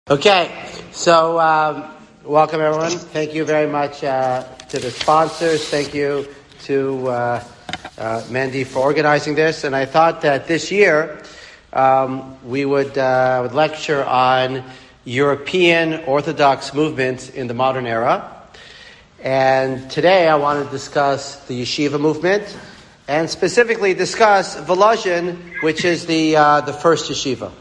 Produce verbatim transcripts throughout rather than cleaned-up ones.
Okay, so um, welcome everyone. Thank you very much uh, to the sponsors. Thank you to uh, uh, Mandy for organizing this. And I thought that this year um, we would, uh, would lecture on European Orthodox movements in the modern era. And today I want to discuss the yeshiva movement and specifically discuss Volozhin, which is the uh, the first yeshiva.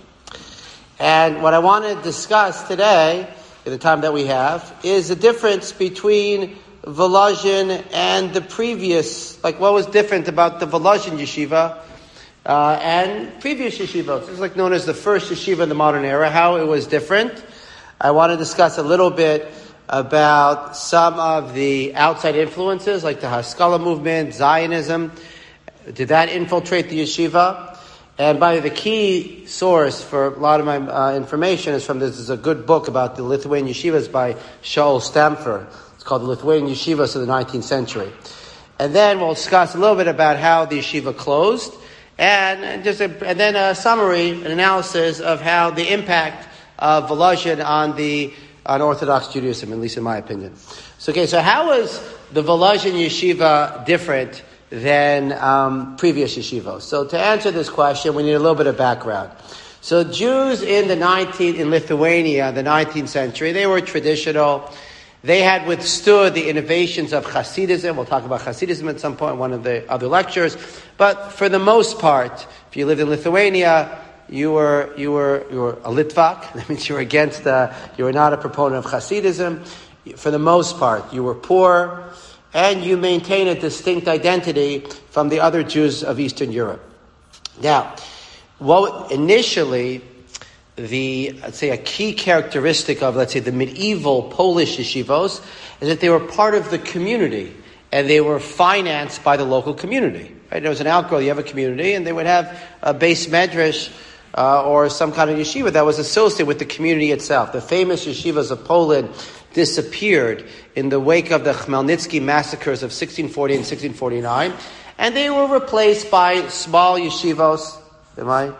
And what I want to discuss today, in the time that we have, is the difference between Volozhin and the previous, like what was different about the Volozhin yeshiva uh, and previous yeshivas. It's like known as the first yeshiva in the modern era, how it was different. I want to discuss a little bit about some of the outside influences, like the Haskalah movement, Zionism. Did that infiltrate the yeshiva? And by the way, the key source for a lot of my uh, information is from this is a good book about the Lithuanian yeshivas by Shaul Stamfer. It's called The Lithuanian Yeshivas of the nineteenth Century. And then we'll discuss a little bit about how the yeshiva closed, and, and just a, and then a summary, an analysis of how the impact of Volozhin on the on Orthodox Judaism, at least in my opinion. So okay, so how was the Volozhin yeshiva different than um, previous yeshivos? So to answer this question, we need a little bit of background. So Jews in the nineteenth in Lithuania, the nineteenth century, they were traditional. They had withstood the innovations of Hasidism. We'll talk about Hasidism at some point in one of the other lectures. But for the most part, if you lived in Lithuania, you were you were you were a Litvak. That means you were against. Uh, you were not a proponent of Hasidism. For the most part, you were poor. And you maintain a distinct identity from the other Jews of Eastern Europe. Now, what initially, the, let's say, a key characteristic of, let's say, the medieval Polish yeshivos is that they were part of the community, and they were financed by the local community. Right? There was an outgrowth, you have a community, and they would have a base medrash uh, or some kind of yeshiva that was associated with the community itself. The famous yeshivas of Poland disappeared in the wake of the Khmelnytsky massacres of sixteen forty and sixteen forty-nine, and they were replaced by small yeshivos. Am I?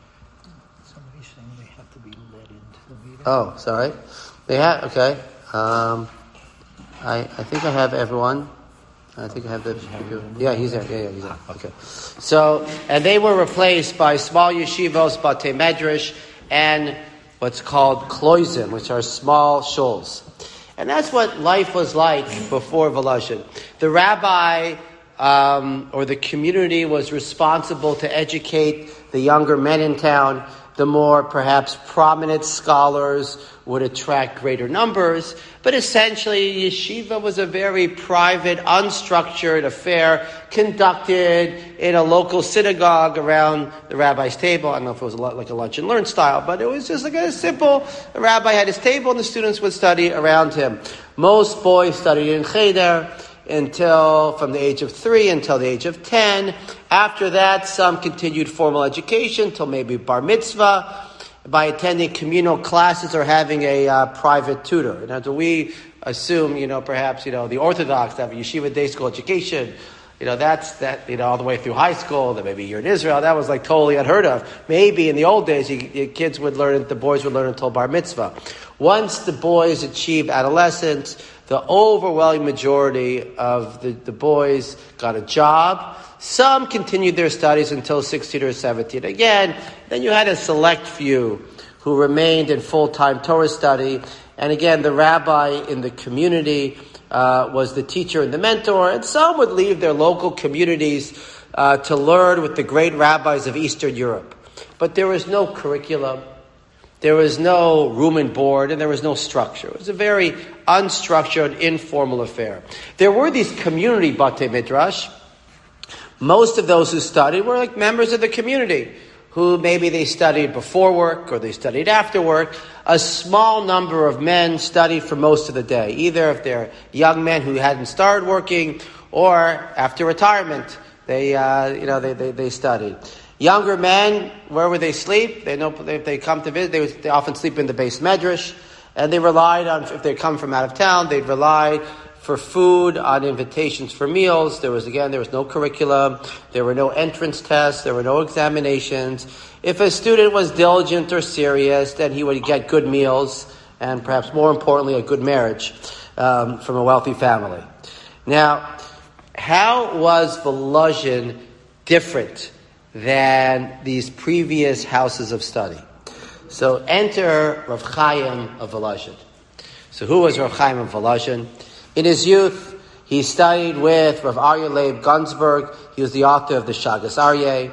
Somebody's saying they have to be led into the meeting. Oh, sorry. They have, okay. Um, I I think I have everyone. I think I have the... Yeah, he's there. Yeah, yeah, he's there. Okay. So, and they were replaced by small yeshivos, batei medrash, and what's called kloizim, which are small shuls. And that's what life was like before Volozhin. The rabbi um, or the community was responsible to educate the younger men in town. The more perhaps prominent scholars would attract greater numbers. But essentially, yeshiva was a very private, unstructured affair conducted in a local synagogue around the rabbi's table. I don't know if it was a lot like a lunch and learn style, but it was just like a simple, the rabbi had his table and the students would study around him. Most boys studied in cheder until, from the age of three until the age of ten. After that, some continued formal education till maybe bar mitzvah by attending communal classes or having a uh, private tutor. Now, do we assume, you know, perhaps, you know, the Orthodox have a yeshiva day school education? You know, that's that, you know, all the way through high school. That maybe you're in Israel. That was like totally unheard of. Maybe in the old days, you, your kids would learn, the boys would learn until bar mitzvah. Once the boys achieved adolescence, the overwhelming majority of the, the boys got a job. Some continued their studies until sixteen or seventeen. Again, then you had a select few who remained in full-time Torah study. And again, the rabbi in the community uh, was the teacher and the mentor. And some would leave their local communities uh, to learn with the great rabbis of Eastern Europe. But there was no curriculum. There was no room and board, and there was no structure. It was a very unstructured, informal affair. There were these community batei midrash. Most of those who studied were like members of the community, who maybe they studied before work or they studied after work. A small number of men studied for most of the day, either if they're young men who hadn't started working or after retirement, they uh, you know they, they they studied. Younger men, where would they sleep? They know if they come to visit, they, would, they often sleep in the base medrash, and they relied on, if they come from out of town, they'd rely for food, on invitations for meals. There was, again, there was no curriculum. There were no entrance tests. There were no examinations. If a student was diligent or serious, then he would get good meals and perhaps more importantly, a good marriage um, from a wealthy family. Now, how was Volozhin different than these previous houses of study? So enter Rav Chaim of Volozhin. So who was Rav Chaim of Volozhin? In his youth, he studied with Rav Aryeh Leib Gunsberg. He was the author of the Shagas Aryeh,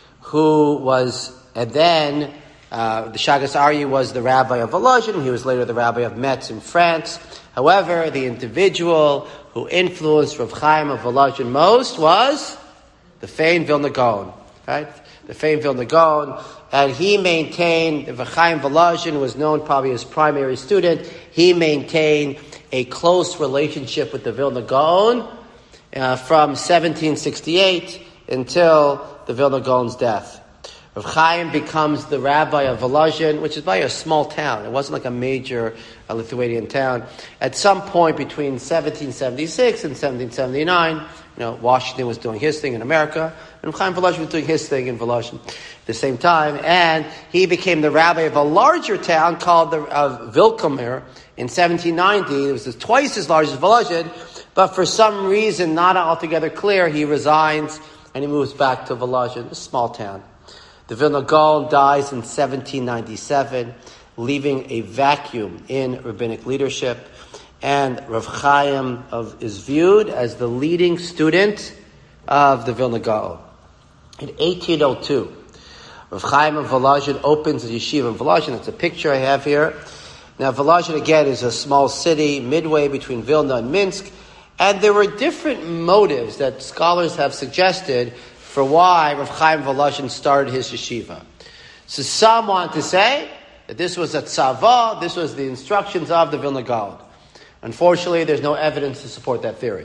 who was, and then uh, the Shagas Aryeh was the rabbi of Volozhin. He was later the rabbi of Metz in France. However, the individual who influenced Rav Chaim of Volozhin most was the famed Vilna Gaon, right? The famed Vilna Gaon, and he maintained, Rav Chaim Volozhin was known probably as primary student. He maintained a close relationship with the Vilna Gaon uh, from seventeen sixty-eight until the Vilna Gaon's death. Rav Chaim becomes the rabbi of Volozhin, which is by a small town. It wasn't like a major uh, Lithuanian town. At some point between seventeen seventy-six and seventeen seventy-nine, you know, Washington was doing his thing in America, and Rav Chaim Volozhin was doing his thing in Volozhin at the same time. And he became the rabbi of a larger town called the uh, Vilkomir in seventeen ninety. It was twice as large as Volozhin, but for some reason not altogether clear, he resigns and he moves back to Volozhin, a small town. The Vilna Gaon dies in seventeen ninety-seven, leaving a vacuum in rabbinic leadership, and Rav Chaim of, is viewed as the leading student of the Vilna Gaon. In eighteen oh two, Rav Chaim of Volozhin opens a yeshiva in Volozhin. That's a picture I have here. Now, Volozhin, again, is a small city midway between Vilna and Minsk, and there were different motives that scholars have suggested for why Rav Chaim Volozhin started his yeshiva. So some want to say that this was a tzava, this was the instructions of the Vilna Gaon. Unfortunately, there's no evidence to support that theory.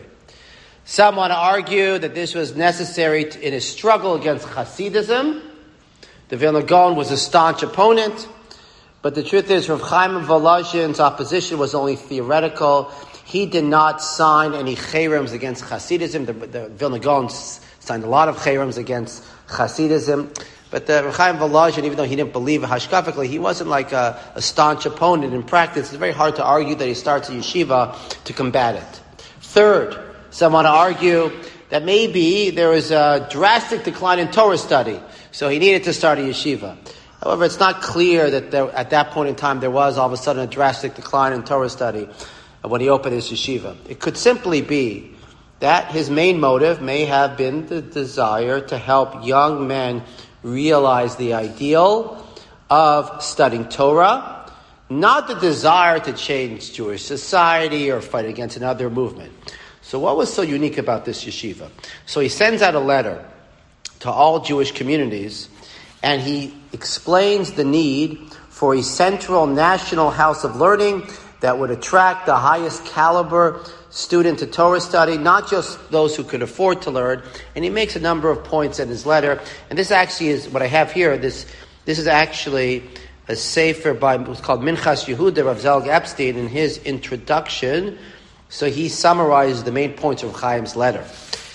Some want to argue that this was necessary to, in his struggle against Hasidism. The Vilna Gaon was a staunch opponent, but the truth is Rav Chaim Volozhin's opposition was only theoretical. He did not sign any cherems against Hasidism. The, the Vilna Gaon signed a lot of cherems against Hasidism. But the Rav Chaim Volozhin, even though he didn't believe hashkafically, he wasn't like a, a staunch opponent in practice. It's very hard to argue that he starts a yeshiva to combat it. Third, some want to argue that maybe there was a drastic decline in Torah study, so he needed to start a yeshiva. However, it's not clear that there, at that point in time there was all of a sudden a drastic decline in Torah study when he opened his yeshiva. It could simply be that his main motive may have been the desire to help young men realize the ideal of studying Torah, not the desire to change Jewish society or fight against another movement. So what was so unique about this yeshiva? So he sends out a letter to all Jewish communities, and he explains the need for a central national house of learning that would attract the highest caliber student to Torah study, not just those who could afford to learn. And he makes a number of points in his letter. And this actually is what I have here. This this is actually a sefer by what's called Minchas Yehuda of Zalg Epstein in his introduction. So he summarizes the main points of Chaim's letter.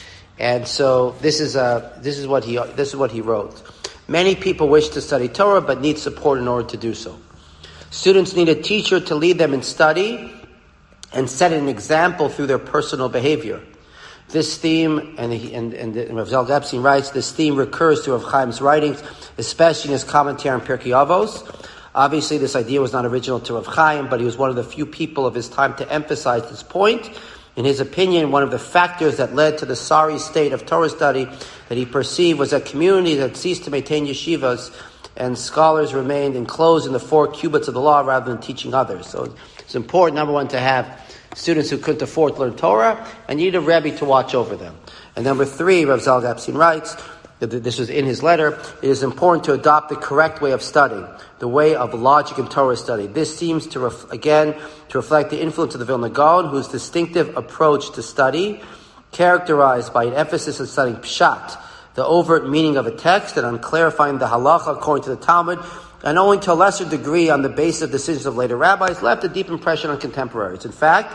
And so this is a this is what he this is what he wrote. Many people wish to study Torah but need support in order to do so. Students need a teacher to lead them in study and set an example through their personal behavior. This theme, and and, and Rav Zalg Epstein writes, this theme recurs to Rav Chaim's writings, especially in his commentary on Pirkei Avos. Obviously, this idea was not original to Rav Chaim, but he was one of the few people of his time to emphasize this point. In his opinion, one of the factors that led to the sorry state of Torah study that he perceived was that communities had ceased to maintain yeshivas and scholars remained enclosed in the four cubits of the law rather than teaching others. So it's important, number one, to have students who couldn't afford to learn Torah, and you need a Rebbe to watch over them. And number three, Rav Zalg Epstein writes, this was in his letter, it is important to adopt the correct way of studying, the way of logic and Torah study. This seems to, ref- again, to reflect the influence of the Vilna Gaon, whose distinctive approach to study, characterized by an emphasis on studying Pshat, the overt meaning of a text, and on clarifying the halacha according to the Talmud, and only to a lesser degree on the basis of decisions of later rabbis, left a deep impression on contemporaries. In fact,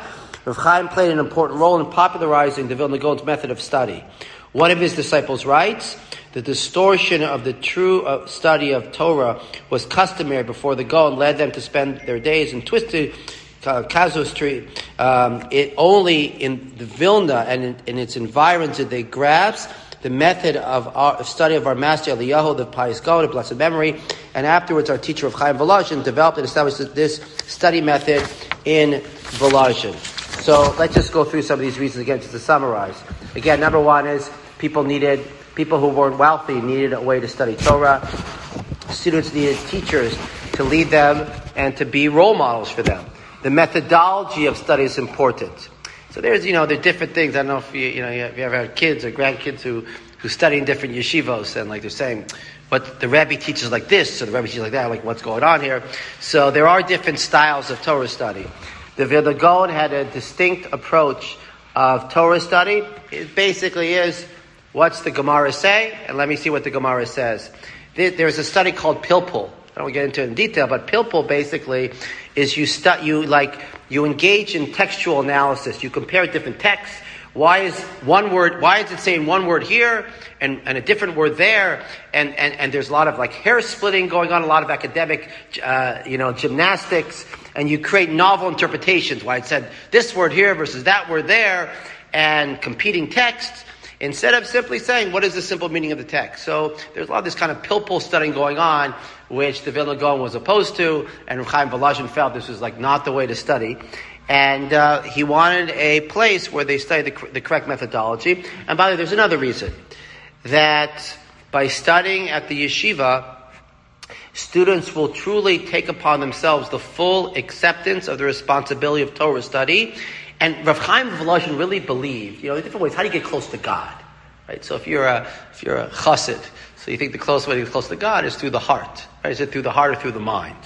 Rav Chaim played an important role in popularizing the Vilna Gaon's method of study. One of his disciples writes, the distortion of the true uh, study of Torah was customary before the Gaon led them to spend their days in twisted uh, casuistry. Um, it only in the Vilna and in, in its environs did they grasp the method of, our, of study of our master Eliyahu, the pious Gaon of blessed memory, and afterwards our teacher of Chaim Volozhin developed and established this study method in Volozhin. So let's just go through some of these reasons again just to summarize. Again, number one is people needed People who weren't wealthy needed a way to study Torah. Students needed teachers to lead them and to be role models for them. The methodology of study is important. So there's, you know, there are different things. I don't know if you, you know, if you ever had kids or grandkids who, who study in different yeshivos and like they're saying, but the Rebbe teaches like this, or the Rebbe teaches like that, like what's going on here. So there are different styles of Torah study. The Vilna Gaon had a distinct approach of Torah study. It basically is, what's the Gemara say? And let me see what the Gemara says. There's a study called Pilpul. I don't want to get into it in detail, but Pilpul basically is you stu- you like you engage in textual analysis. You compare different texts. Why is one word? Why is it saying one word here and, and a different word there? And, and and there's a lot of like hair splitting going on, a lot of academic, uh, you know, gymnastics, and you create novel interpretations. Why it said this word here versus that word there, and competing texts. Instead of simply saying, what is the simple meaning of the text? So there's a lot of this kind of pilpul studying going on, which the Vilna Gaon was opposed to, and Rav Chaim Volozhin felt this was like not the way to study. And uh, he wanted a place where they study the, the correct methodology. And by the way, there's another reason. That by studying at the yeshiva, students will truly take upon themselves the full acceptance of the responsibility of Torah study. And Rav Chaim Volozhin really believed, you know, in different ways, how do you get close to God? Right? So if you're a, if you're a chassid, so you think the closest way to get close to God is through the heart. Right? Is it through the heart or through the mind?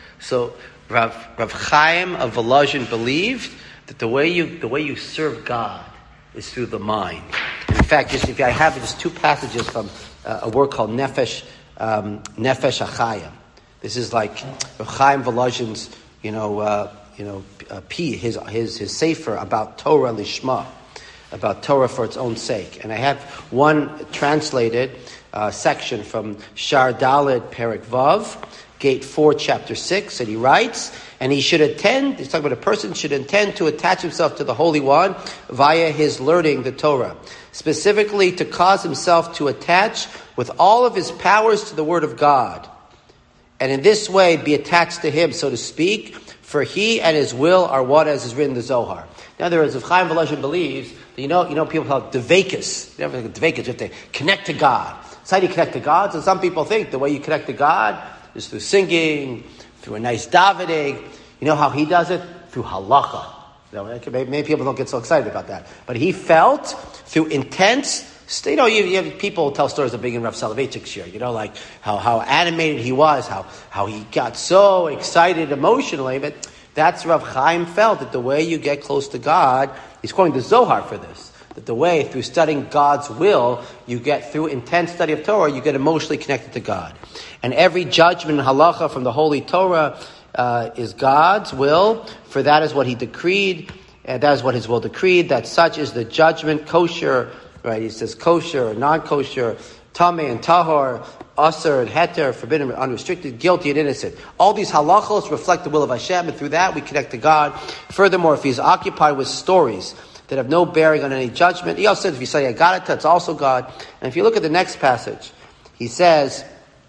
So Rav, Rav Chaim of Volozhin believed that the way you, the way you serve God is through the mind. And in fact, just if I have just two passages from uh, a work called Nefesh, um, Nefesh HaChaim. This is like Rav Chaim Volozhin's, you know, uh, you know, uh, P, his, his, his sefer about Torah Lishma, about Torah for its own sake. And I have one translated uh, section from Shar Daled Perek Vav, Gate four, Chapter six, and he writes, and he should attend, he's talking about a person should intend to attach himself to the Holy One via his learning the Torah, specifically to cause himself to attach with all of his powers to the Word of God, and in this way be attached to Him, so to speak, for He and His will are one, as is written in the Zohar. In other words, if Chaim Volozhin believes, that you know, you know, people call it devekus. You know, devekus, you have to connect to God. So how do you connect to God? So some people think the way you connect to God is through singing, through a nice davening. You know how he does it? Through halacha. You know, many people don't get so excited about that. But he felt through intense, you know, you, you have people tell stories of being in Rav Soloveitchik's year, you know, like how, how animated he was, how, how he got so excited emotionally. But that's Rav Chaim felt, that the way you get close to God, he's quoting the Zohar for this, that the way through studying God's will, you get through intense study of Torah, you get emotionally connected to God. And every judgment and halacha from the Holy Torah uh, is God's will, for that is what He decreed, and that is what His will decreed, that such is the judgment, kosher, right? He says kosher, non-kosher, tameh and tahor, asur and heter, forbidden and unrestricted, guilty and innocent. All these halachos reflect the will of Hashem, and through that we connect to God. Furthermore, if he's occupied with stories that have no bearing on any judgment, he also says if you say Agadata, it's also God. And if you look at the next passage, he says,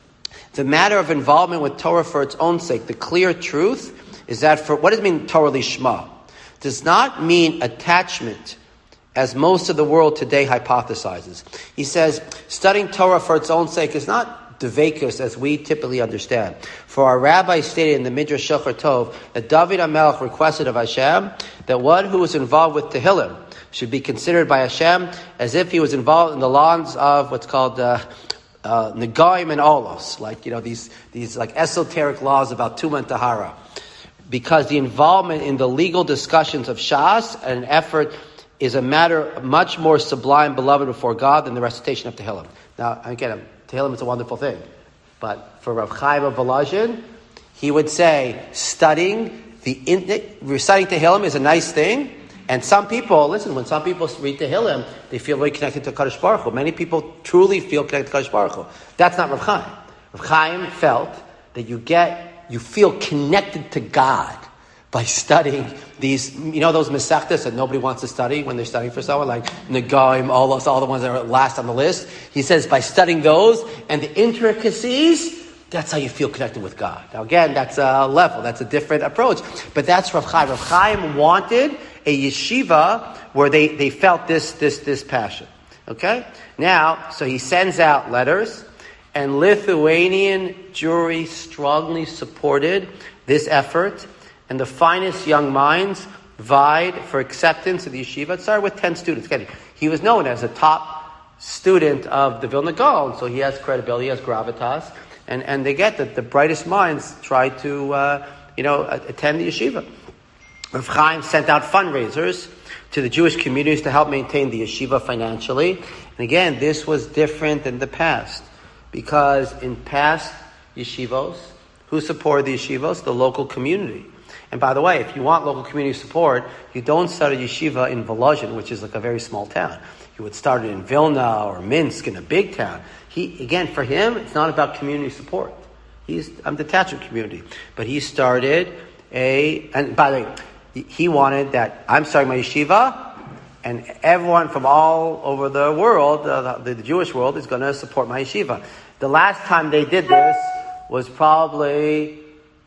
the matter of involvement with Torah for its own sake, the clear truth is that for, what does it mean Torah Lishma? Does not mean attachment, as most of the world today hypothesizes. He says, studying Torah for its own sake is not devekus as we typically understand. For our rabbi stated in the Midrash Shachar Tov that David HaMelech requested of Hashem that one who was involved with Tehillim should be considered by Hashem as if he was involved in the lawns of what's called uh, uh, Negaim and Olos, like, you know, these, these like esoteric laws about Tumah and Tahara. Because the involvement in the legal discussions of Shas and an effort is a matter much more sublime, beloved before God than the recitation of Tehillim. Now, again, Tehillim is a wonderful thing. But for Rav Chaim of Volozhin, he would say, studying, the reciting Tehillim is a nice thing. And some people, listen, when some people read Tehillim, they feel very connected to Kadosh Baruch Hu. Many people truly feel connected to Kadosh Baruch Hu. That's not Rav Chaim. Rav Chaim felt that you get, you feel connected to God by studying these, you know, those Masechtas that nobody wants to study when they're studying for someone, like Negaim, all those, all the ones that are last on the list. He says by studying those and the intricacies, that's how you feel connected with God. Now again, that's a level, that's a different approach. But that's Rav Chaim. Rav Chaim wanted a yeshiva where they, they felt this, this, this passion. Okay? Now, so he sends out letters, and Lithuanian Jewry strongly supported this effort, and the finest young minds vied for acceptance of the yeshiva. It started with ten students. Again, he was known as a top student of the Vilna Gaon, so he has credibility, he has gravitas. And and they get that the brightest minds try to, uh, you know, attend the yeshiva. Rav Chaim sent out fundraisers to the Jewish communities to help maintain the yeshiva financially. And again, this was different than the past, because in past yeshivos, who supported the yeshivos? The local community. And by the way, if you want local community support, you don't start a yeshiva in Volozhin, which is like a very small town. You would start it in Vilna or Minsk in a big town. He, again, for him, it's not about community support. He's, I'm detached from community. But he started a, and by the way, he wanted that I'm starting my yeshiva, and everyone from all over the world, uh, the, the Jewish world, is going to support my yeshiva. The last time they did this was probably,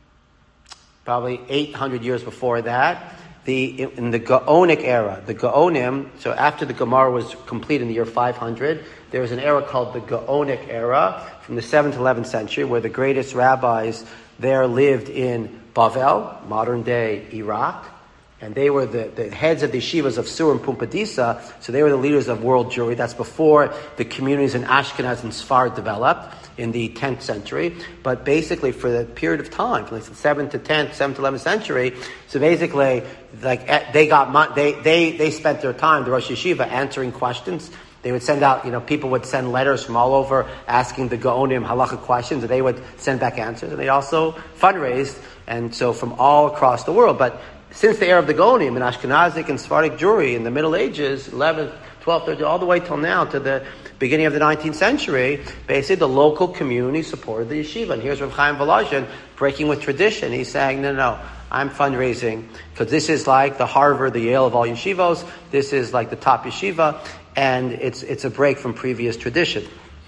probably eight hundred years before that. The, in the Gaonic era, the Gaonim, so after the Gemara was complete in the year five hundred, there was an era called the Gaonic era from the seventh to eleventh century, where the greatest rabbis there lived in Bavel, modern day Iraq, and they were the, the heads of the yeshivas of Sur and Pumbedisa, so they were the leaders of world Jewry. That's before the communities in Ashkenaz and Sfard developed in the tenth century. But basically for the period of time, from like the seventh to tenth, seventh to eleventh century, so basically like they got they they they spent their time, the Rosh Yeshiva, answering questions. They would send out, you know, people would send letters from all over asking the Gaonim halacha questions, and they would send back answers. And they also fundraised, and so from all across the world. But since the era of the Gaonim in Ashkenazic and Sephardic Jewry in the Middle Ages, eleventh, twelfth, thirteenth, all the way till now to the beginning of the nineteenth century, basically the local community supported the yeshiva. And here's Rav Chaim Volozhin breaking with tradition. He's saying, no, no, no, I'm fundraising because this is like the Harvard, the Yale of all yeshivos. This is like the top yeshiva, and it's it's a break from previous tradition.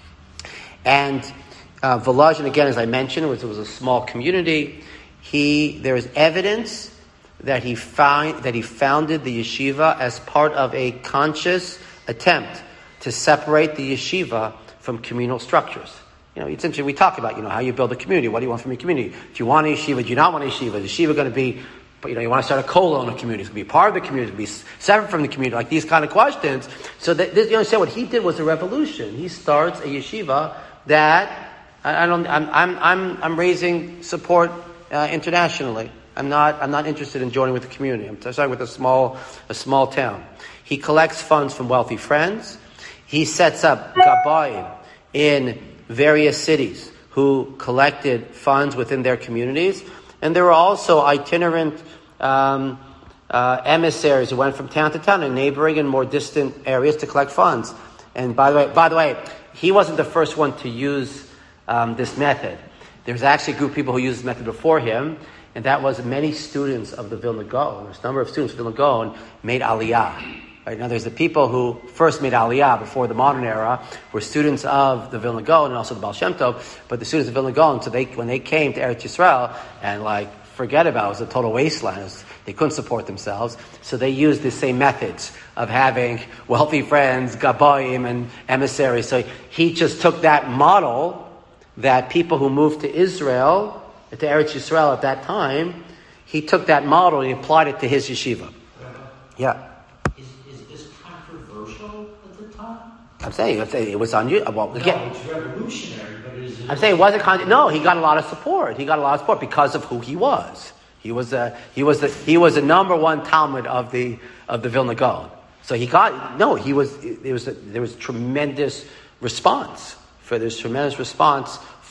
And uh, Volozhin, again, as I mentioned, was it was a small community. He there is evidence that he found that he founded the yeshiva as part of a conscious attempt to separate the yeshiva from communal structures. You know, it's interesting. We talk about, you know, how you build a community. What do you want from your community? Do you want a yeshiva? Do you not want a yeshiva? Is yeshiva going to be, you know, you want to start a kollel in a community? It's going to be part of the community. It's going to be separate from the community. Like these kind of questions. So that this, you understand what he did was a revolution. He starts a yeshiva that I, I don't. I'm I'm I'm I'm raising support uh, internationally. I'm not. I'm not interested in joining with the community. I'm starting with a small, a small town. He collects funds from wealthy friends. He sets up gabayim in various cities who collected funds within their communities, and there were also itinerant um, uh, emissaries who went from town to town in neighboring and more distant areas to collect funds. And by the way, by the way, he wasn't the first one to use um, this method. There's actually a group of people who used this method before him. And that was many students of the Vilna Gaon. There's a number of students of Vilna Gaon made aliyah. Right now, there's the people who first made aliyah before the modern era were students of the Vilna Gaon and also the Baal Shem Tov. But the students of Vilna Gaon, so they when they came to Eretz Yisrael and like forget about it, it was a total wasteland. It was, they couldn't support themselves, so they used the same methods of having wealthy friends, gabayim, and emissaries. So he just took that model that people who moved to Israel, to Eretz Yisrael at that time, he took that model and he applied it to his yeshiva. Yeah. Is, is this controversial at the time? I'm saying, I'm saying it was unusual. Well, No, again, it's revolutionary, but is it... I'm saying it wasn't. Con- no, he got a lot of support. He got a lot of support because of who he was. He was a he was the he was the number one Talmud of the of the Vilna Gaon. So he got no. He was there was a, there was tremendous response for this tremendous response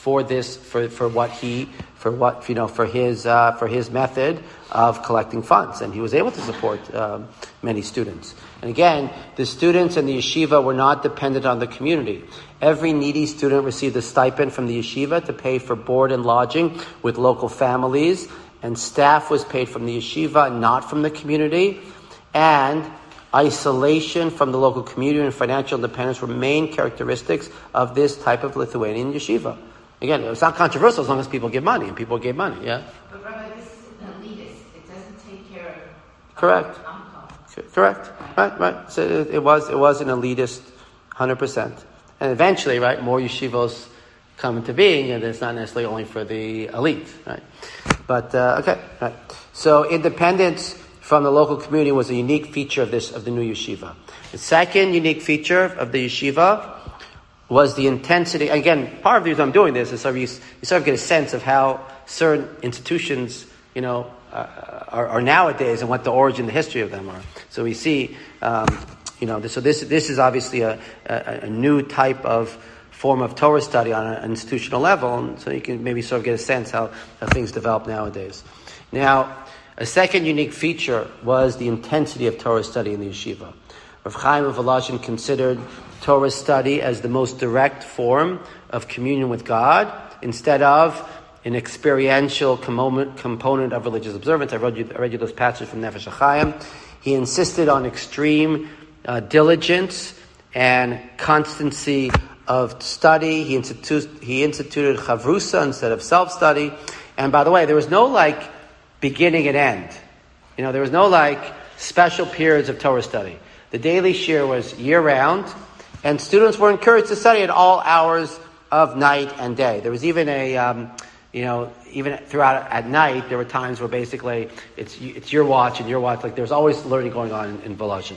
for this, for, for what he, for what, you know, for his, uh, for his method of collecting funds. And he was able to support um, many students. And again, the students in the yeshiva were not dependent on the community. Every needy student received a stipend from the yeshiva to pay for board and lodging with local families, and staff was paid from the yeshiva, not from the community. And isolation from the local community and financial independence were main characteristics of this type of Lithuanian yeshiva. Again, it's not controversial as long as people give money, and people gave money, yeah? But Rabbi, this is an elitist. It doesn't take care of... Correct. Correct. Right, right. So it, it was it was an elitist, one hundred percent. And eventually, right, more yeshivos come into being, and it's not necessarily only for the elite, right? But, uh, okay, right. So independence from the local community was a unique feature of this, of the new yeshiva. The second unique feature of the yeshiva was the intensity. Again, part of the reason I'm doing this is so you, you sort of get a sense of how certain institutions, you know, uh, are, are nowadays and what the origin, the history of them are. So we see, um, you know, this, so this this is obviously a, a, a new type of form of Torah study on an institutional level, and so you can maybe sort of get a sense how, how things develop nowadays. Now, a second unique feature was the intensity of Torah study in the yeshiva. Rav Chaim of Volozhin considered Torah study as the most direct form of communion with God, instead of an experiential component of religious observance. I read you, I read you those passages from Nefesh HaChaim. He insisted on extreme uh, diligence and constancy of study. He, institu- he instituted chavrusa instead of self-study. And by the way, there was no like beginning and end. You know, there was no like special periods of Torah study. The daily shir was year-round, and students were encouraged to study at all hours of night and day. There was even a, um, you know, even throughout at night, there were times where basically it's it's your watch and your watch. Like there was always learning going on in, in Volozhin.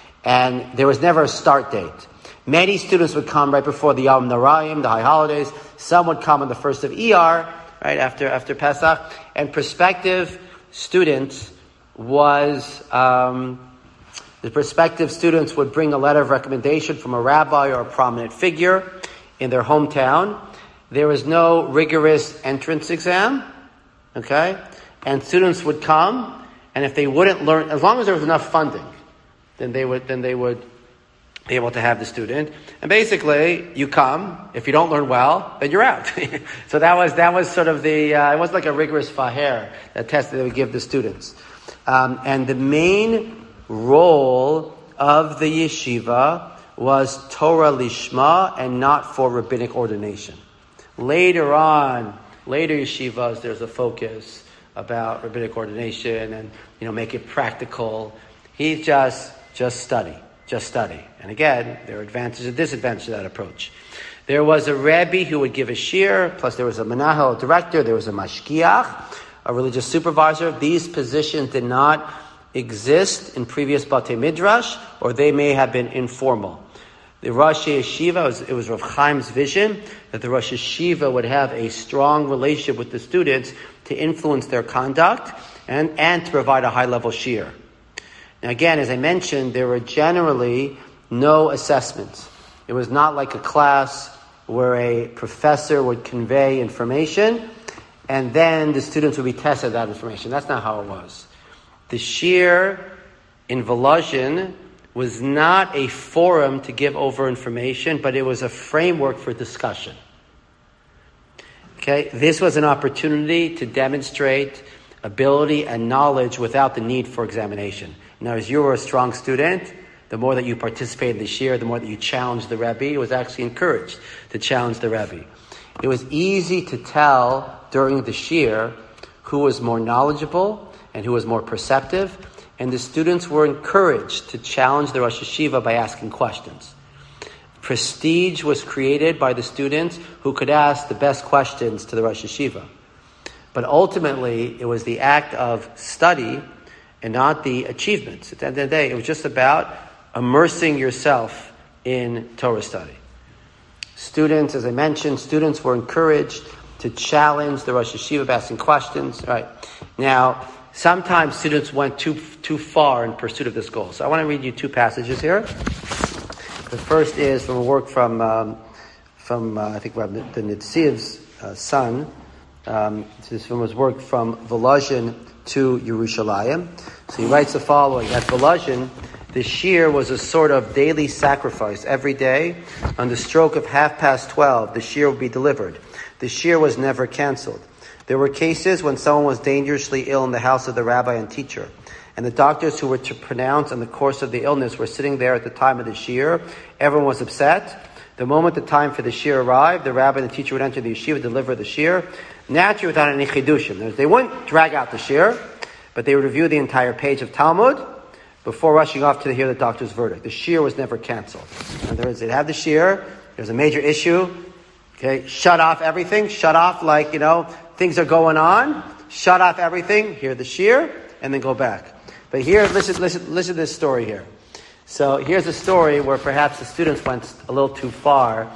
And there was never a start date. Many students would come right before the Yom Narayim, the high holidays. Some would come on the first of Iyar, right after after Pesach. And prospective students was... Um, The prospective students would bring a letter of recommendation from a rabbi or a prominent figure in their hometown. There was no rigorous entrance exam, okay? And students would come, and if they wouldn't learn, as long as there was enough funding, then they would then they would be able to have the student. And basically, you come. If you don't learn well, then you're out. So that was that was sort of the uh, it was like a rigorous faher, that test that they would give the students. Um, and the main role of the yeshiva was Torah lishma and not for rabbinic ordination. Later on, later yeshivas, there's a focus about rabbinic ordination and, you know, make it practical. He just, just study, just study. And again, there are advantages and disadvantages to that approach. There was a Rebbe who would give a shir, plus there was a menahel, director, there was a mashkiach, a religious supervisor. These positions did not exist in previous Batei Midrash, or they may have been informal. The Rosh Yeshiva, it was, it was Rav Chaim's vision that the Rosh Yeshiva would have a strong relationship with the students to influence their conduct and, and to provide a high-level shir. Now again, as I mentioned, there were generally no assessments. It was not like a class where a professor would convey information and then the students would be tested that information. That's not how it was. The shir in Volozhin was not a forum to give over information, but it was a framework for discussion. Okay, this was an opportunity to demonstrate ability and knowledge without the need for examination. Now, as you were a strong student, the more that you participated in the shir, the more that you challenged the Rebbe, it was actually encouraged to challenge the Rebbe. It was easy to tell during the shir who was more knowledgeable and who was more perceptive, and the students were encouraged to challenge the Rosh Yeshiva by asking questions. Prestige was created by the students who could ask the best questions to the Rosh Yeshiva. But ultimately, it was the act of study and not the achievements. At the end of the day, it was just about immersing yourself in Torah study. Students, as I mentioned, students were encouraged to challenge the Rosh Yeshiva by asking questions. Right now, sometimes students went too too far in pursuit of this goal. So I want to read you two passages here. The first is from a work from um, from uh, I think the, the Nitziv's uh, son. Um, this film was worked from Volozhin to Yerushalayim. So he writes the following: at Volozhin, the shir was a sort of daily sacrifice. Every day, on the stroke of half past twelve, the shir would be delivered. The shir was never canceled. There were cases when someone was dangerously ill in the house of the rabbi and teacher, and the doctors who were to pronounce on the course of the illness were sitting there at the time of the shir. Everyone was upset. The moment the time for the shir arrived, the rabbi and the teacher would enter the yeshiva, deliver the shir, naturally without any chidushim. They wouldn't drag out the shir, but they would review the entire page of Talmud before rushing off to hear the doctor's verdict. The shir was never canceled. In other words, they'd have the shir, there's a major issue, okay, shut off everything, shut off like, you know, things are going on, shut off everything, hear the shir, and then go back. But here, listen, listen, listen to this story here. So here's a story where perhaps the students went a little too far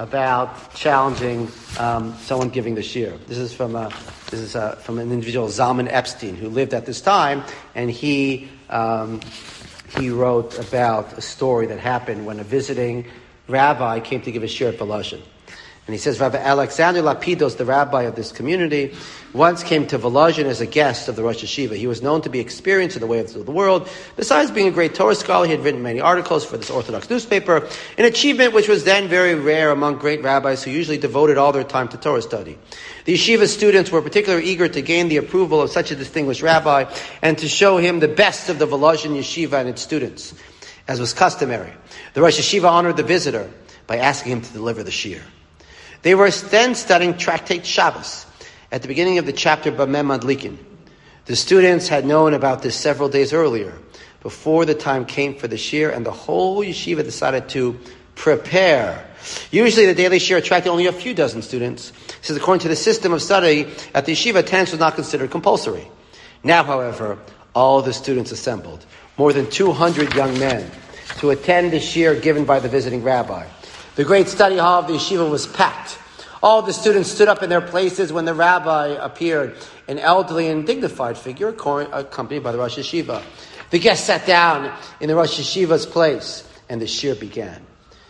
about challenging um, someone giving the shir. This is from a, this is a, from an individual, Zalman Epstein, who lived at this time, and he um, he wrote about a story that happened when a visiting rabbi came to give a shir at Volozhin. And he says, Rabbi Alexander Lapidos, the rabbi of this community, once came to Volozhin as a guest of the Rosh Yeshiva. He was known to be experienced in the way of the world. Besides being a great Torah scholar, he had written many articles for this Orthodox newspaper, an achievement which was then very rare among great rabbis who usually devoted all their time to Torah study. The yeshiva students were particularly eager to gain the approval of such a distinguished rabbi and to show him the best of the Volozhin yeshiva and its students, as was customary. The Rosh Yeshiva honored the visitor by asking him to deliver the shir. They were then studying Tractate Shabbos at the beginning of the chapter Bameh Madlikin. The students had known about this several days earlier, before the time came for the shir, and the whole yeshiva decided to prepare. Usually the daily shir attracted only a few dozen students, since according to the system of study at the yeshiva, attendance was not considered compulsory. Now, however, all the students assembled, more than two hundred young men, to attend the shir given by the visiting rabbi. The great study hall of the yeshiva was packed. All the students stood up in their places when the rabbi appeared, an elderly and dignified figure accompanied by the Rosh Yeshiva. The guests sat down in the Rosh Yeshiva's place, and the shir began.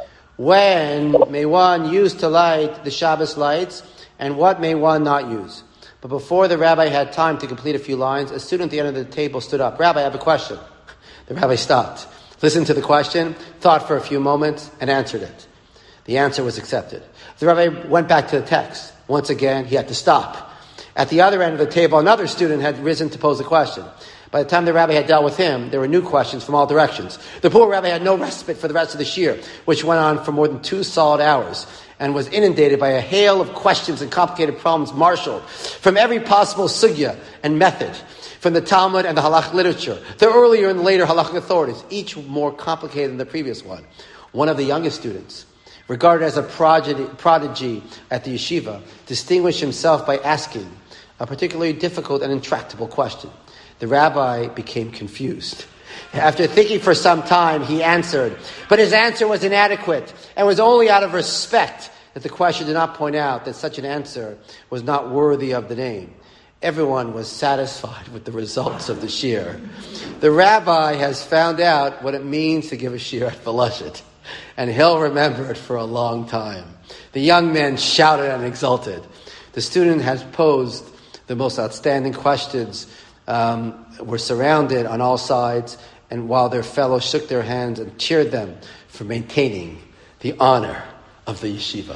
When may one use to light the Shabbos lights, and what may one not use? But before the rabbi had time to complete a few lines, a student at the end of the table stood up. Rabbi, I have a question. The rabbi stopped, listened to the question, thought for a few moments, and answered it. The answer was accepted. The rabbi went back to the text. Once again, he had to stop. At the other end of the table, another student had risen to pose a question. By the time the rabbi had dealt with him, there were new questions from all directions. The poor rabbi had no respite for the rest of the shir, which went on for more than two solid hours, and was inundated by a hail of questions and complicated problems marshaled from every possible sugya and method, from the Talmud and the halakhic literature, the earlier and later halakhic authorities, each more complicated than the previous one. One of the youngest students, regarded as a prodigy, prodigy at the yeshiva, distinguished himself by asking a particularly difficult and intractable question. The rabbi became confused. After thinking for some time, he answered, but his answer was inadequate and was only out of respect that the question did not point out that such an answer was not worthy of the name. Everyone was satisfied with the results of the shir. The rabbi has found out what it means to give a shir at Volozhin, and he'll remember it for a long time. The young men shouted and exulted. The student has posed the most outstanding questions, um, were surrounded on all sides, and while their fellows shook their hands and cheered them for maintaining the honor of the yeshiva.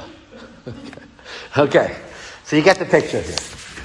Okay, okay. So you get the picture here.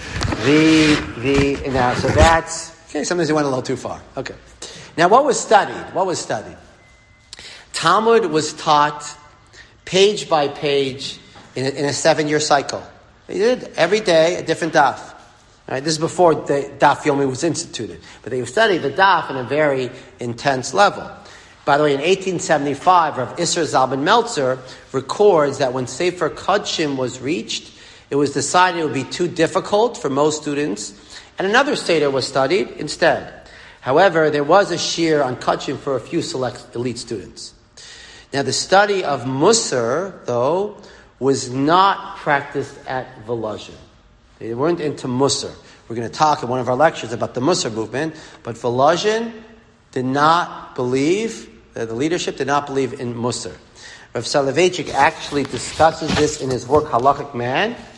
The, the, now, so that's, okay, sometimes you went a little too far. Okay. Now what was studied? What was studied? Talmud was taught page by page in a, in a seven-year cycle. They did every day a different daf. All right, this is before the daf yomi was instituted. But they studied the daf in a very intense level. By the way, in eighteen seventy-five, Rav Isser Zalman Meltzer records that when Sefer Kodshim was reached, it was decided it would be too difficult for most students, and another Seder was studied instead. However, there was a shir on Kodshim for a few select elite students. Now, the study of Musar, though, was not practiced at Volozhin. They weren't into Musar. We're going to talk in one of our lectures about the Musar movement, but Volozhin did not believe, uh, the leadership did not believe in Musar. Rav Soloveitchik actually discusses this in his work Halachic Man,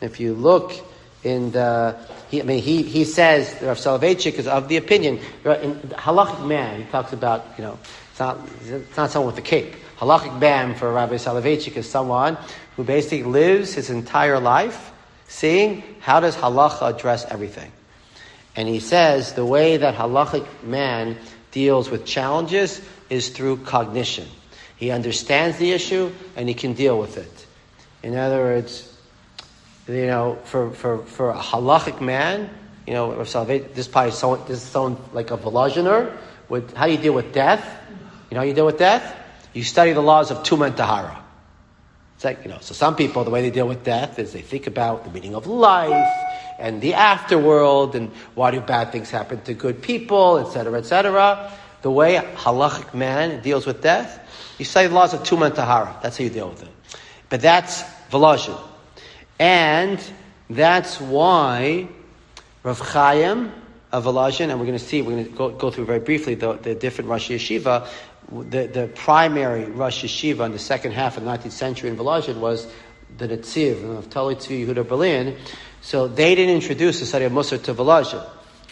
If you look in the, he, I mean, he, he says, Rav Soloveitchik is of the opinion, in halachic man, he talks about, you know, it's not, it's not someone with a cape. Halachic man for Rabbi Soloveitchik is someone who basically lives his entire life seeing how does halacha address everything. And he says the way that halachic man deals with challenges is through cognition. He understands the issue and he can deal with it. In other words, you know, for, for, for a halachic man, you know, this is probably someone, this is someone like a Volozhiner. With how do you deal with death? You know how you deal with death? You study the laws of Tumah and Tahara. It's like, you know, so some people, the way they deal with death is they think about the meaning of life and the afterworld and why do bad things happen to good people, et cetera, et cetera. The way halachic man deals with death, you study the laws of Tumah and Tahara. That's how you deal with it. But that's Volozhin. And that's why Rav Chaim of Volozhin, and we're going to see, we're going to go, go through very briefly the, the different Rosh Yeshiva. The, the primary Rosh Yeshiva in the second half of the nineteenth century in Volozhin was the Netziv, Naftali Tzvi Yehuda Berlin. So they didn't introduce the study of Musar to Volozhin.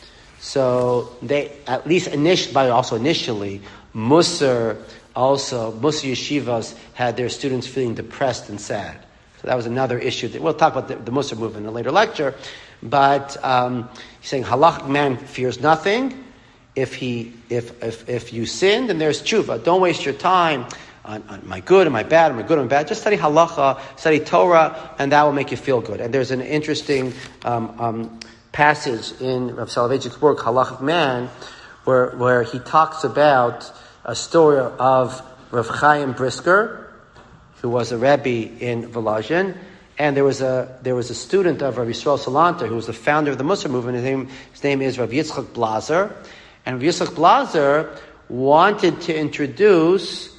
So they, at least initially, but also initially, Musar, also, Musar Yeshivas had their students feeling depressed and sad. So that was another issue. That, we'll talk about the, the Musar movement in a later lecture. But um, he's saying, halachic man fears nothing. If he, if if if you sin, then there's tshuva. Don't waste your time on, on my good and my bad, am I good and bad. Just study halacha, study Torah, and that will make you feel good. And there's an interesting um, um, passage in Rav Soloveitchik's work, Halachic Man, where where he talks about a story of Rav Chaim Brisker, who was a Rebbe in Volozhin, and there was a there was a student of Rav Yisrael Salanter, who was the founder of the Musar movement. His name his name is Rav Yitzchak Blazer. And Yitzchak Blazer wanted to introduce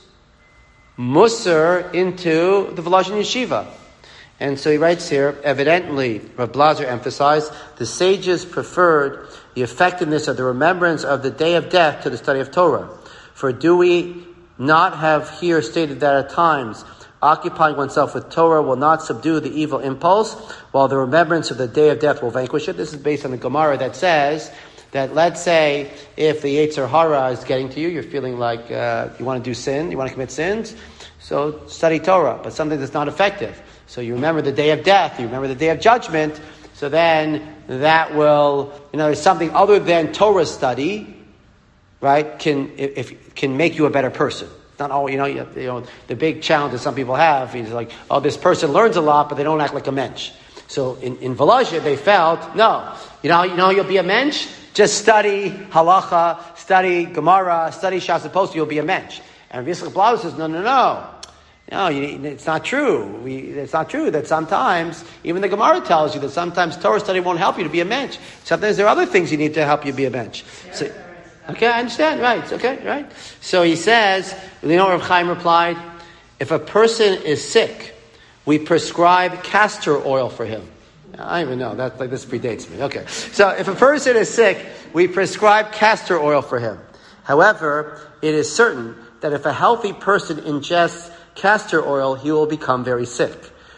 Musar into the Volozhin Yeshiva. And so he writes here, evidently, Rav Blazer emphasized, the sages preferred the effectiveness of the remembrance of the day of death to the study of Torah. For do we not have here stated that at times occupying oneself with Torah will not subdue the evil impulse, while the remembrance of the day of death will vanquish it? This is based on the Gemara that says that, let's say, if the Yetzer Hara is getting to you, you're feeling like uh, you want to do sin, you want to commit sins, so study Torah, but something that's not effective. So you remember the day of death, you remember the day of judgment, so then that will, you know, something other than Torah study, right, can if can make you a better person. Not all, you know, you, you know, the big challenge that some people have is like, oh, this person learns a lot, but they don't act like a mensch. So in, in Volozhin, they felt, no, you know, you know, you'll be a mensch. Just study halacha, study Gemara, study Shas Posel, you'll be a mensch. And Yitzchak Blazer says, no, no, no. No, you, it's not true. We, it's not true that sometimes, even the Gemara tells you that sometimes Torah study won't help you to be a mensch. Sometimes there are other things you need to help you be a mensch. So, okay, I understand, right, okay, right. So he says, you know what Rav Chaim replied? If a person is sick, we prescribe castor oil for him. I don't even know. That like this predates me. Okay. So if a person is sick, we prescribe castor oil for him. However, it is certain that if a healthy person ingests castor oil, he will become very sick.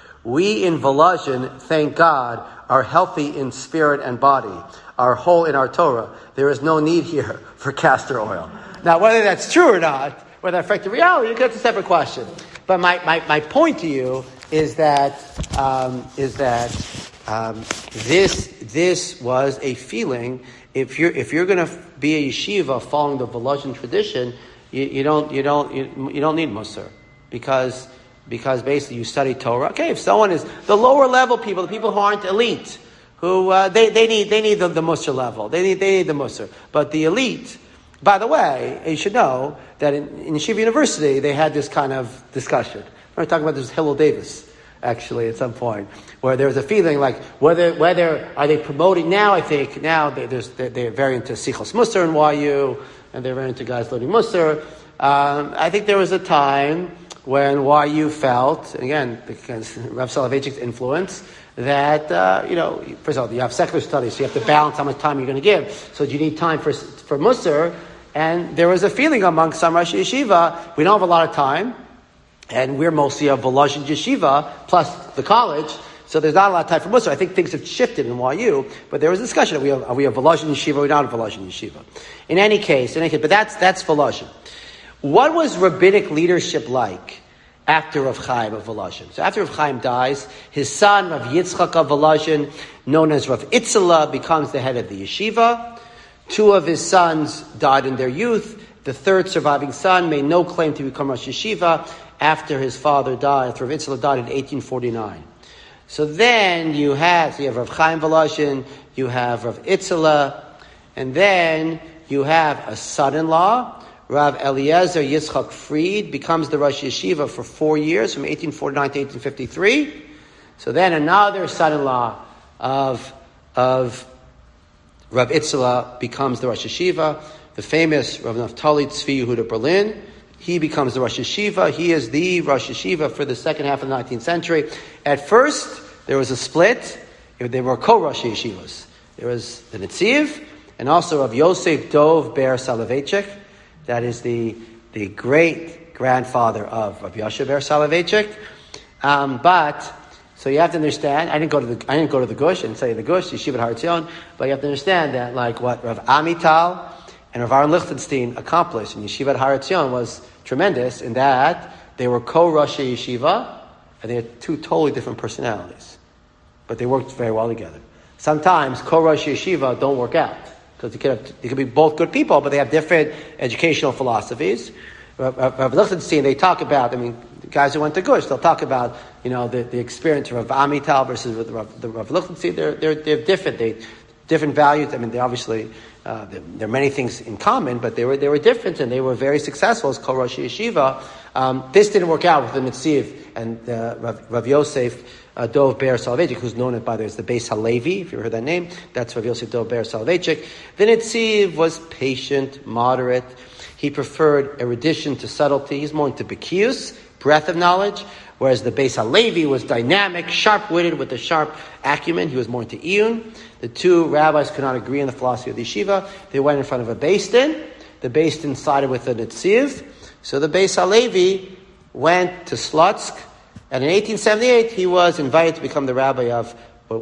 We in Volozhin, thank God, are healthy in spirit and body, are whole in our Torah. There is no need here for castor oil. Now, whether that's true or not, whether that affects reality, that's a separate question. But my, my, my point to you is that um, is that um, this this was a feeling. If you're if you're going to be a yeshiva following the Volozhin tradition, you, you don't you don't you, you don't need Musar, because because basically you study Torah. Okay, if someone is the lower level people, the people who aren't elite, who uh, they they need they need the, the Musar level, they need they need the Musar. But the elite, by the way, you should know that in, in Yeshiva University they had this kind of discussion. We're talking about this Hillel Davis, actually, at some point, where there was a feeling like whether whether are they promoting now? I think now they, there's, they're, they're very into Sichos Musar in Y U, and they're very into guys learning Musar. Um, I think there was a time when Y U felt, again, because Rav Soloveitchik's influence, that uh, you know, first of all, you have secular studies, so you have to balance how much time you're going to give. So you need time for for Musar, and there was a feeling among some Rosh Yeshiva, we don't have a lot of time. And we're mostly a Volozhin yeshiva plus the college, So there's not a lot of time for Musar. I think things have shifted in Y U, but there was a discussion. Are we a, are we a Volozhin yeshiva or are we not a Volozhin yeshiva? In any case, in any case, but that's, that's Volozhin. What was rabbinic leadership like after Rav Chaim of Volozhin? So after Rav Chaim dies, his son, Rav Yitzchak of Volozhin, known as Rav Itzela, becomes the head of the yeshiva. Two of his sons died in their youth. The third surviving son made no claim to become Rosh Yeshiva after his father died, after Rav Itzela died in eighteen forty-nine. So then you have, so you have Rav Chaim Volozhin, you have Rav Itzela, and then you have a son-in-law, Rav Eliezer Yitzchak Fried, becomes the Rosh Yeshiva for four years, from eighteen forty-nine to eighteen fifty-three. So then another son-in-law of, of Rav Itzela becomes the Rosh Yeshiva. The famous Rav Naftali Tzvi Yehuda Berlin, he becomes the Rosh Yeshiva. He is the Rosh Yeshiva for the second half of the nineteenth century. At first, there was a split. There were co-Rosh Yeshivas. There was the Netziv, and also Rav Yosef Dov Ber Soloveitchik. That is the, the great-grandfather of Rav Yosef Ber Soloveitchik. Um, but... So you have to understand, I didn't go to the, I didn't go to the Gush and say the Gush, Yeshiva Har Etzion, but you have to understand that like what Rav Amital and Rav Aaron Lichtenstein accomplished in Yeshiva Har Etzion was tremendous in that they were co-Rosh Yeshiva and they had two totally different personalities. But they worked very well together. Sometimes co-Rosh Yeshiva don't work out because you could have, they could be both good people, but they have different educational philosophies. Rav, Rav Lichtenstein, they talk about, I mean, the guys who went to Gush, they'll talk about, you know, the, the experience of Rav Amital versus the Rav, the Rav Lichtenstein. They're, they're, they're different. They, different values. I mean, they obviously, uh, there, there are many things in common, but they were, they were different and they were very successful as Kol Rosh Yeshiva. Um, this didn't work out with the Netziv and, uh, Rav, Rav Yosef, Uh, Dov Ber Soloveitchik, who's known by the way as the Beis Halevi, if you heard that name. That's Rav Yosef Dov Ber Soloveitchik. The Netziv was patient, moderate. He preferred erudition to subtlety. He's more into Bekius, breadth of knowledge, whereas the Beis Halevi was dynamic, sharp-witted with a sharp acumen. He was more into Iyun. The two rabbis could not agree on the philosophy of the yeshiva. They went in front of a Beis Din. The Beis Din sided with the Netziv. So the Beis Halevi went to Slutsk. And in eighteen seventy-eight, he was invited to become the rabbi of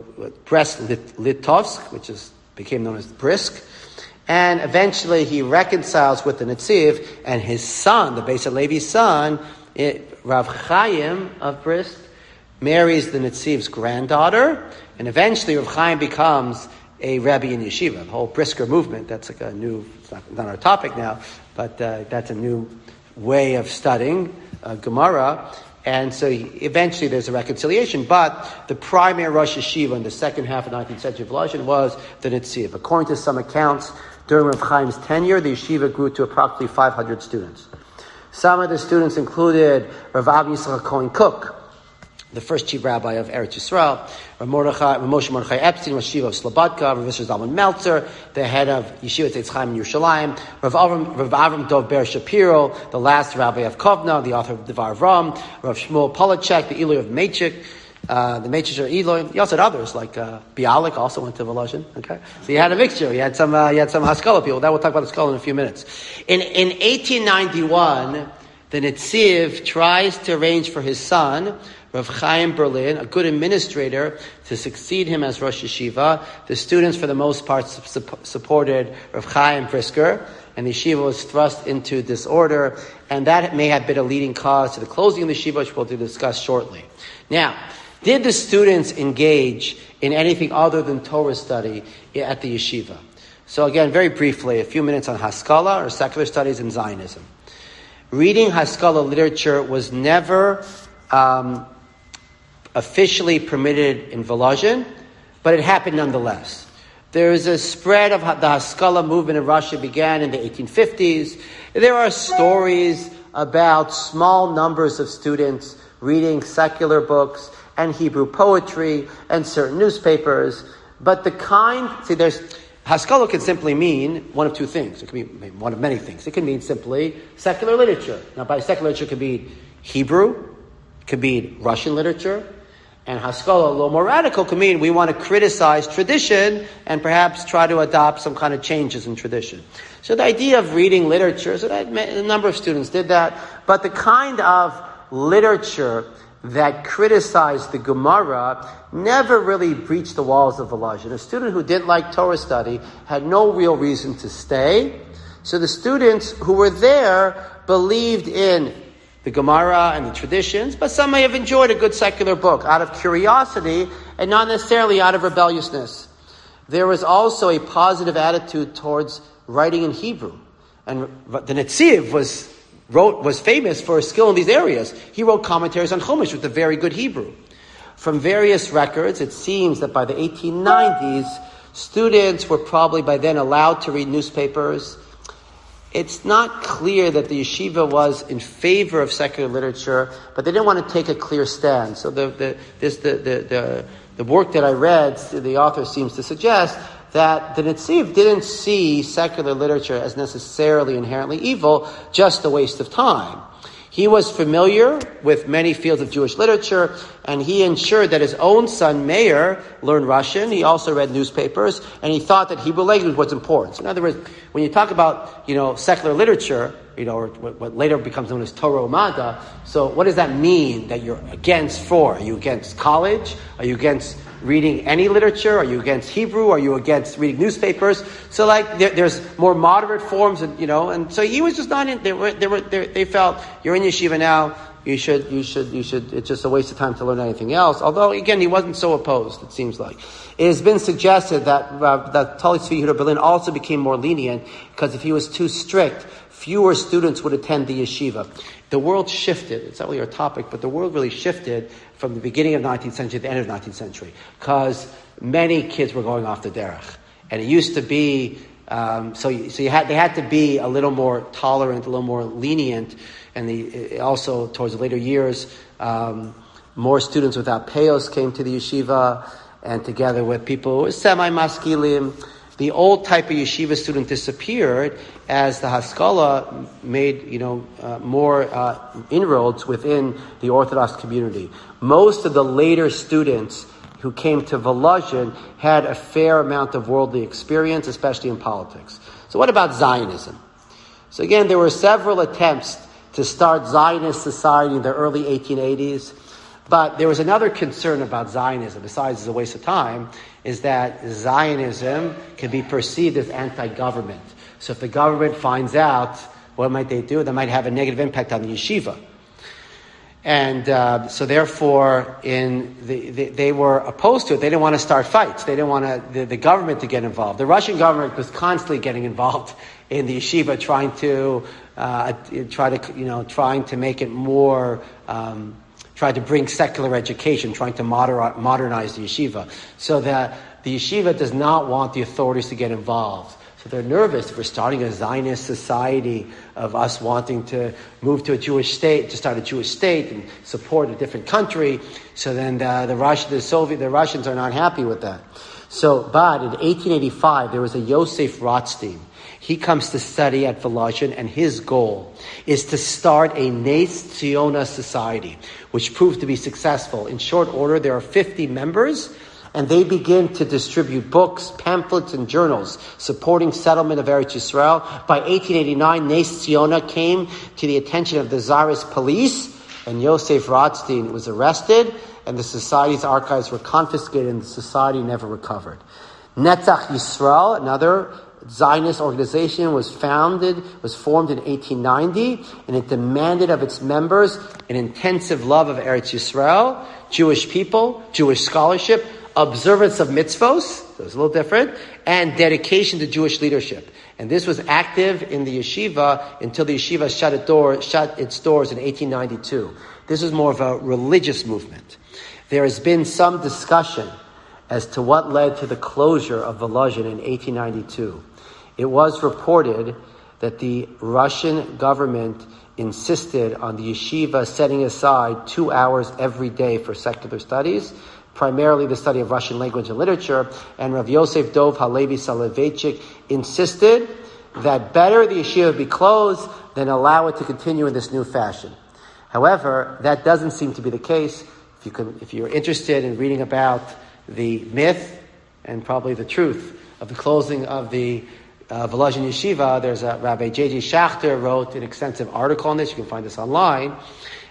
Brest-Litovsk, which is became known as Brisk. And eventually he reconciles with the Netziv, and his son, the Beis Halevi's son, Rav Chaim of Brisk, marries the Netziv's granddaughter, and eventually Rav Chaim becomes a rabbi in yeshiva. The whole Brisker movement, that's like a new, it's not, not our topic now, but uh, that's a new way of studying uh, Gemara. And so eventually there's a reconciliation, but the primary Rosh Yeshiva in the second half of the nineteenth century Volozhin was the Netziv. According to some accounts, during Rav Chaim's tenure, the yeshiva grew to approximately five hundred students. Some of the students included Rav Avni Yisrael Cohen Cook, the first chief rabbi of Eretz Yisrael, Rav Mordechai, Rav Moshe Mordechai Epstein, Rosh Yeshiva of Slobodka, Rav Yisrael Zalman Meltzer, the head of Yeshiva Eitz Chaim in Yerushalayim, Rav Avram, Rav Avram Dov Ber Shapiro, the last rabbi of Kovna, the author of Devar Avram, Rav Shmuel Polachek, the Eloi of Mechik, uh, the Mechik or Eloi. He also had others, like uh, Bialik also went to Volozhin. Okay, so you had a mixture. You had some, uh, you had some Haskalah people. That we'll talk about Haskalah in a few minutes. In in eighteen ninety-one, the Netziv tries to arrange for his son, Rav Chaim Berlin, a good administrator, to succeed him as Rosh Yeshiva. The students, for the most part, su- supported Rav Chaim Brisker, and the yeshiva was thrust into disorder, and that may have been a leading cause to the closing of the yeshiva, which we'll discuss shortly. Now, did the students engage in anything other than Torah study at the yeshiva? So again, very briefly, a few minutes on Haskalah, or secular studies in Zionism. Reading Haskalah literature was never um, officially permitted in Volozhin, but it happened nonetheless. There is a spread of the Haskalah movement in Russia began in the eighteen fifties. There are stories about small numbers of students reading secular books and Hebrew poetry and certain newspapers, but the kind, see there's, Haskalah can simply mean one of two things. It can be one of many things. It can mean simply secular literature. Now by secular literature it can be Hebrew, it can be Russian literature, and Haskalah, a little more radical, can mean we want to criticize tradition and perhaps try to adopt some kind of changes in tradition. So the idea of reading literature, so that a number of students did that, but the kind of literature that criticized the Gemara never really breached the walls of Volozhin. A student who didn't like Torah study had no real reason to stay. So the students who were there believed in the Gemara and the traditions, but some may have enjoyed a good secular book out of curiosity and not necessarily out of rebelliousness. There was also a positive attitude towards writing in Hebrew. And the Netziv was wrote was famous for his skill in these areas. He wrote commentaries on Chumash with a very good Hebrew. From various records, it seems that by the eighteen nineties, students were probably by then allowed to read newspapers. It's not clear that the yeshiva was in favor of secular literature, but they didn't want to take a clear stand. So the the this the the the, the work that I read, the author seems to suggest that the Netziv didn't see secular literature as necessarily inherently evil, just a waste of time. He was familiar with many fields of Jewish literature, and he ensured that his own son, Meir, learned Russian. He also read newspapers, and he thought that Hebrew language was important. So in other words, when you talk about, you know, secular literature, you know, or what later becomes known as Torah Umada, so what does that mean that you're against for? Are you against college? Are you against reading any literature? Are you against Hebrew? Are you against reading newspapers? So, like, there, there's more moderate forms, and you know, and so he was just not in. They were, they were, they, they felt you're in yeshiva now. You should, you should, you should. It's just a waste of time to learn anything else. Although, again, he wasn't so opposed. It seems like it has been suggested that uh, that Talmud Tzvi Yehuda Berlin also became more lenient because if he was too strict, fewer students would attend the yeshiva. The world shifted. It's not really our topic, but the world really shifted from the beginning of the nineteenth century to the end of the nineteenth century because many kids were going off the derech. And it used to be, um, so, you, so you had, they had to be a little more tolerant, a little more lenient. And the, also, towards the later years, um, more students without payos came to the yeshiva, and together with people who were semi-maskilim, the old type of yeshiva student disappeared as the Haskalah made, you know, uh, more uh, inroads within the Orthodox community. Most of the later students who came to Volozhin had a fair amount of worldly experience, especially in politics. So what about Zionism? So again, there were several attempts to start Zionist society in the early eighteen eighties, but there was another concern about Zionism, besides it's a waste of time, is that Zionism can be perceived as anti-government. So if the government finds out, what might they do? They might have a negative impact on the yeshiva. And uh, so therefore, in the, the, they were opposed to it. They didn't want to start fights. They didn't want to, the, the government to get involved. The Russian government was constantly getting involved in the yeshiva, trying to uh, try to, you know, trying to make it more, um, try to bring secular education, trying to moder- modernize the yeshiva, so that the yeshiva does not want the authorities to get involved. So they're nervous if we're starting a Zionist society of us wanting to move to a Jewish state, to start a Jewish state and support a different country. So then the, the Russian, the Soviet, the Russians are not happy with that. So, but in eighteen eighty-five, there was a Yosef Rothstein. He comes to study at Volozhin, and his goal is to start a Nes Tziona society, which proved to be successful. In short order, there are fifty members, and they begin to distribute books, pamphlets, and journals supporting settlement of Eretz Yisrael. By eighteen eighty-nine, Nes Tziona came to the attention of the Tsarist police, and Yosef Rothstein was arrested, and the society's archives were confiscated, and the society never recovered. Netzach Yisrael, another Zionist organization, was founded, was formed in eighteen ninety, and it demanded of its members an intensive love of Eretz Yisrael, Jewish people, Jewish scholarship, observance of mitzvos, so it's a little different, and dedication to Jewish leadership. And this was active in the yeshiva until the yeshiva shut, it door, shut its doors in eighteen ninety-two. This was more of a religious movement. There has been some discussion as to what led to the closure of Volozhin in eighteen ninety-two. It was reported that the Russian government insisted on the yeshiva setting aside two hours every day for secular studies, primarily the study of Russian language and literature, and Rav Yosef Dov Halevi Soloveitchik insisted that better the yeshiva be closed than allow it to continue in this new fashion. However, that doesn't seem to be the case. If you can, if you're interested in reading about the myth and probably the truth of the closing of the uh, Volozhin Yeshiva, there's a Rabbi J J Schachter wrote an extensive article on this. You can find this online.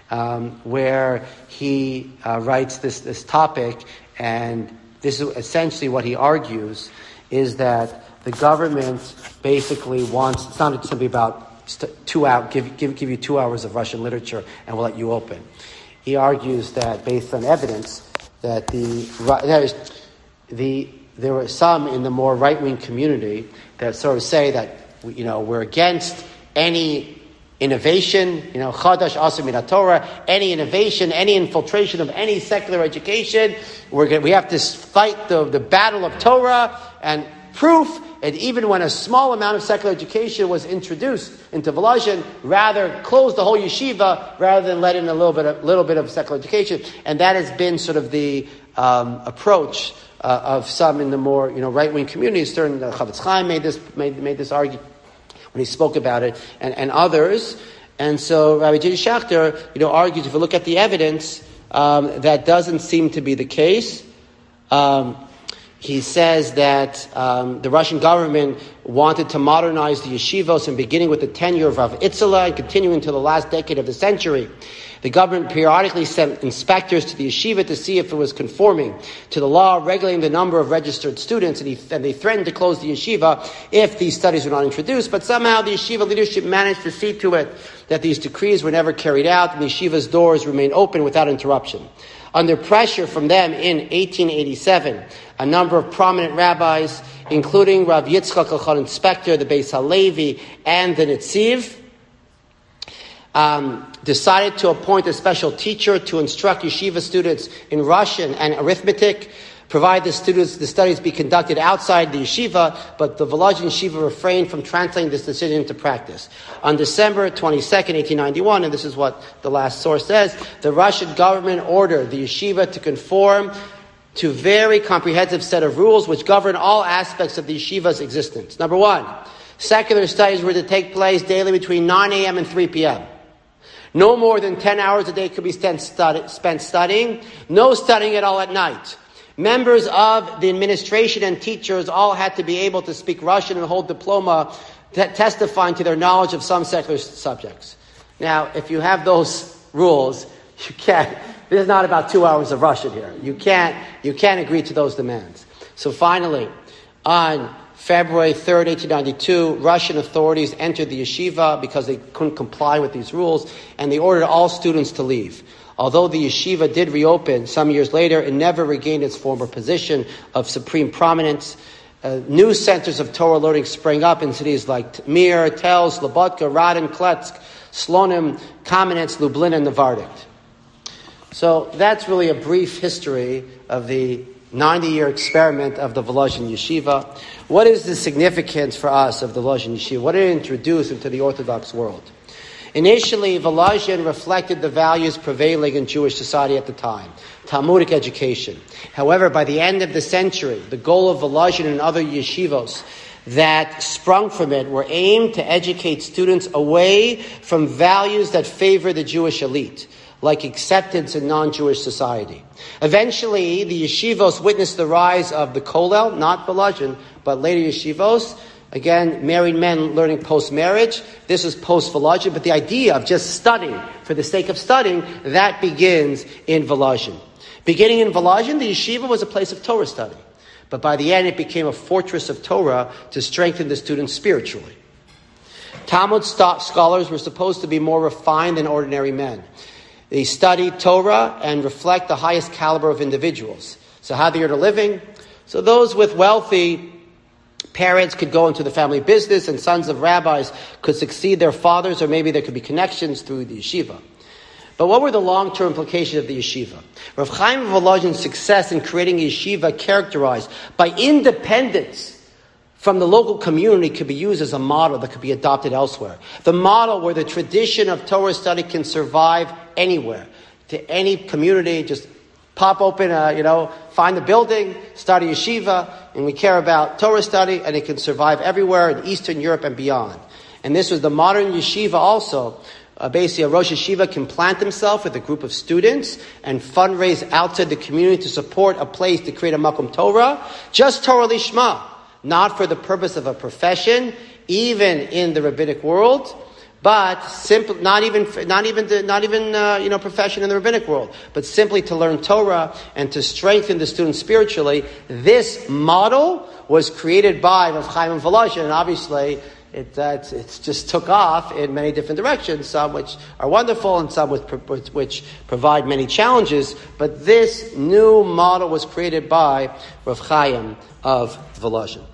um, where he uh, writes this, this topic, and this is essentially what he argues, is that the government basically wants, it's not simply about st- two hours, give, give, give you two hours of Russian literature and we'll let you open. He argues that based on evidence that the, that is, the there were some in the more right-wing community that sort of say that, you know, we're against any innovation, you know, chadash asur min Torah, any innovation, any infiltration of any secular education. We're going, we have to fight the, the battle of Torah and proof. And even when a small amount of secular education was introduced into Volozhin, rather close the whole yeshiva rather than let in a little bit of, little bit of secular education. And that has been sort of the um, approach uh, of some in the more, you know, right-wing communities. Certainly, uh, Chavetz Chaim made this made, made this argument when he spoke about it, and, and others. And so Rabbi J D Schachter, you know, argues, if you look at the evidence, um, that doesn't seem to be the case. Um, he says that um, the Russian government wanted to modernize the yeshivos, and beginning with the tenure of Rav Itzela and continuing until the last decade of the century. The government periodically sent inspectors to the yeshiva to see if it was conforming to the law regulating the number of registered students, and, he, and they threatened to close the yeshiva if these studies were not introduced. But somehow the yeshiva leadership managed to see to it that these decrees were never carried out, and the yeshiva's doors remained open without interruption. Under pressure from them in eighteen eighty-seven, a number of prominent rabbis, including Rav Yitzchak Elchon Inspector, the Beis Halevi, and the Netziv, Um, decided to appoint a special teacher to instruct yeshiva students in Russian and arithmetic, provide the students the studies be conducted outside the yeshiva, but the Volozhin yeshiva refrained from translating this decision into practice. On December twenty-second, eighteen ninety-one, and this is what the last source says, the Russian government ordered the yeshiva to conform to a very comprehensive set of rules which govern all aspects of the yeshiva's existence. Number one, secular studies were to take place daily between nine a.m. and three p.m. No more than ten hours a day could be spent, study, spent studying. No studying at all at night. Members of the administration and teachers all had to be able to speak Russian and hold diploma t- testifying to their knowledge of some secular subjects. Now, if you have those rules, you can't, this is not about two hours of Russian here. You can't, you can't agree to those demands. So finally, on February third, eighteen ninety-two, Russian authorities entered the yeshiva because they couldn't comply with these rules, and they ordered all students to leave. Although the yeshiva did reopen some years later, it never regained its former position of supreme prominence. Uh, new centers of Torah learning sprang up in cities like Mir, Tel, Slobodka, Radin, Kletsk, Slonim, Kamenetz, Lublin, and Novardik. So that's really a brief history of the ninety-year experiment of the Volozhin Yeshiva. What is the significance for us of the Volozhin Yeshiva? What did it introduce into the Orthodox world? Initially, Volozhin reflected the values prevailing in Jewish society at the time, Talmudic education. However, by the end of the century, the goal of Volozhin and other yeshivos that sprung from it were aimed to educate students away from values that favor the Jewish elite, like acceptance in non-Jewish society. Eventually, the yeshivos witnessed the rise of the kollel, not Volozhin, but later yeshivos. Again, married men learning post-marriage. This is post-Volozhin, but the idea of just studying for the sake of studying, that begins in Volozhin. Beginning in Volozhin, the yeshiva was a place of Torah study. But by the end, it became a fortress of Torah to strengthen the students spiritually. Talmud scholars were supposed to be more refined than ordinary men. They study Torah and reflect the highest caliber of individuals. So how they earn a living? So those with wealthy parents could go into the family business, and sons of rabbis could succeed their fathers, or maybe there could be connections through the yeshiva. But what were the long-term implications of the yeshiva? Rav Chaim Volozhin's success in creating a yeshiva characterized by independence from the local community could be used as a model that could be adopted elsewhere. The model where the tradition of Torah study can survive anywhere, to any community. Just pop open, a, you know, find a building, start a yeshiva, and we care about Torah study, and it can survive everywhere in Eastern Europe and beyond. And this was the modern yeshiva also. Uh, basically, a Rosh Yeshiva can plant himself with a group of students and fundraise outside the community to support a place to create a Makom Torah, just Torah Lishma, not for the purpose of a profession, even in the rabbinic world, but simply not even not even the, not even uh, you know profession in the rabbinic world, but simply to learn Torah and to strengthen the student spiritually. This model was created by Rav Chaim of Volozhin, and obviously it uh, it's, it's just took off in many different directions. Some which are wonderful, and some which, which provide many challenges. But this new model was created by Rav Chaim of Volozhin.